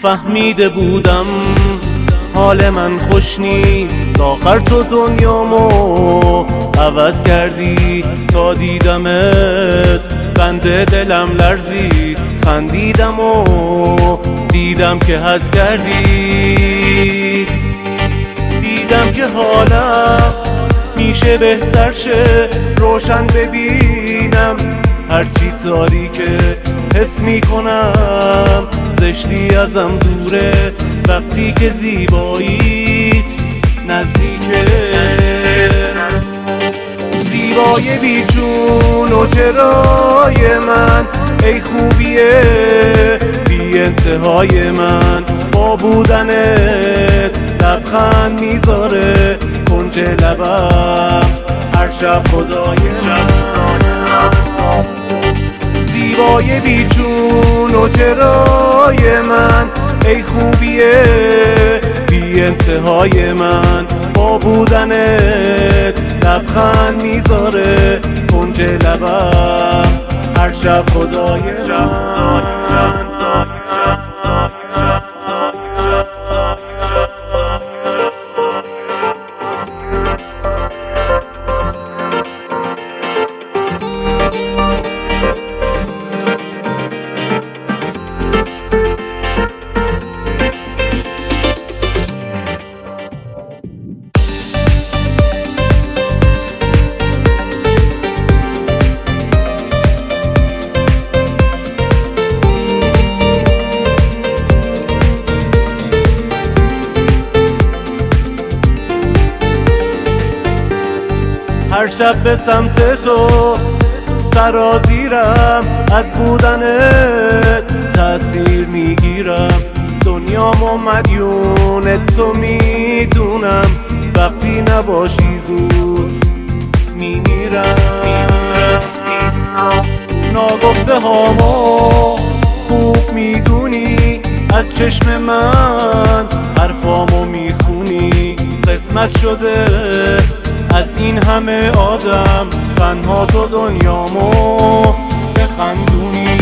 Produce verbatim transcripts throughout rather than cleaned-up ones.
فهمیده بودم حال من خوش نیست، آخر تو دنیامو عوض کردی. تا دیدمت بنده دلم لرزید، خندیدم و دیدم که حظ کردی. دیدم که حالم میشه بهتر شه، روشن ببینم هرچی تاریکه. حس میکنم زشتی ازم دوره وقتی که زیباییت نزدیکه. زیبای بیجون و چرای من، ای خوبیه بی انتهای من. با بودنت لبخند میذاره کنج لبم هر شب خدای من. زیبای بیجون و چرای من، ای خوبیه بی انتهای من. با بودنت لبخند میذاره کنج لبم هر شب خدای من. هر شب به سمت تو سرازیرم، از بودنت تأثیر میگیرم. دنیامو مدیون تو میدونم، وقتی نباشی زود میمیرم. ناگفته هامو خوب میدونی، از چشم من حرفامو میخونی. قسمت شده از این همه آدم تنها تو دنیامو بخندونی.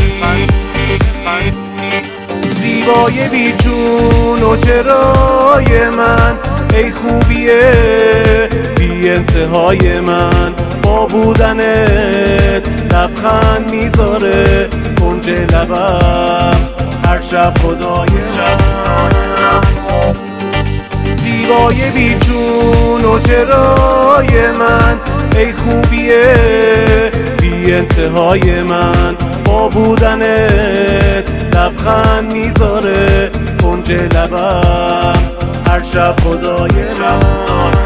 زیبای بیجون و چرای من، ای خوبیه بی انتهای من. با بودنت لبخند میذاره کنج لبم هر شب خدای من. زیبای بیجون و چرای من، ای خوبیه بی انتهای من. با بودنت لبخند میذاره کنج لبم هر شب خدای من.